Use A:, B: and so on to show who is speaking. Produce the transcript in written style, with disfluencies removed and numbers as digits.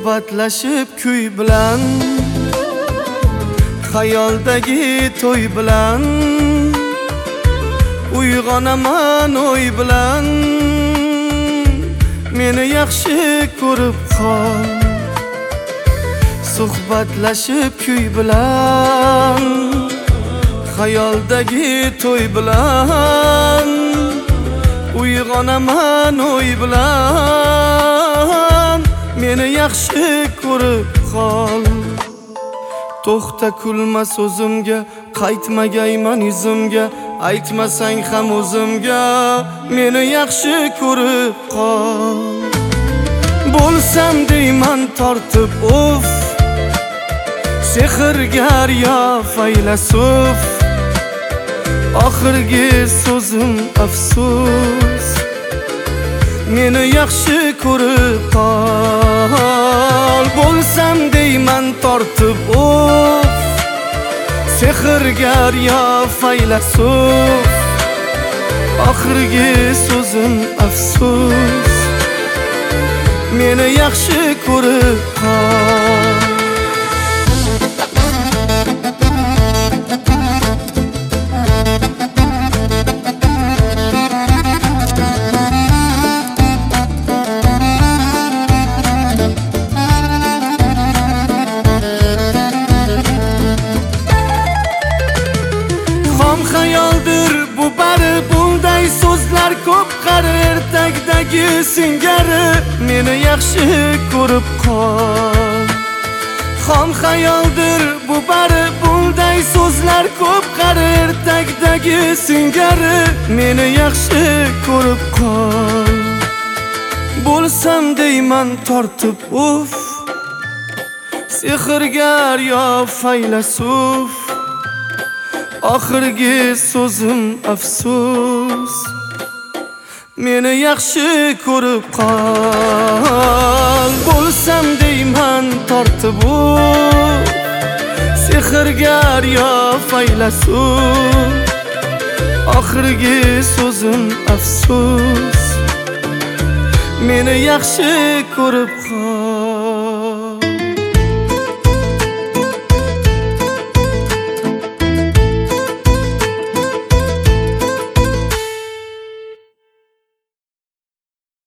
A: suhbatlashib kuy bilan, xayoldagi to'y bilan, uyg'onaman o'y bilan. Meni yaxshi ko'rib qol, suhbatlashib kuy bilan, xayoldagi to'y bilan, uyg'onaman o'y bilan. Meni yaxshi ko'rib qol. To'xta kulma so'zimga, qaytmagayman yuzimga, aytmasang ham o'zimga. Meni yaxshi ko'rib qol. Bo'lsam deyman tortib uf, sehrgar yo faylasuf. Oxirgi so'zim afsus, meni yaxshi ko'rib qol. Bo'lsam deyman tortib uf, sehrgar yo faylasuf. Oxirgi so'zim afsus, meni yaxshi ko'rib qol. Xayoldir bu bari, bunday so'zlar ko'p qari. Ertakdagi singari, meni yaxshi ko'rib qol. Xom xayoldir bu bari, bunday so'zlar ko'p qari. Ertakdagi singari, meni yaxshi ko'rib qol. Bo'lsam deyman tortib uf, sehrgar yo faylasuf. Oxirgi so'zim afsus, meni yaxshi ko'rib qol. Bo'lsam deyman tortib uf, sehrgar yo faylasuf. Oxirgi so'zim afsus, meni yaxshi ko'rib qol.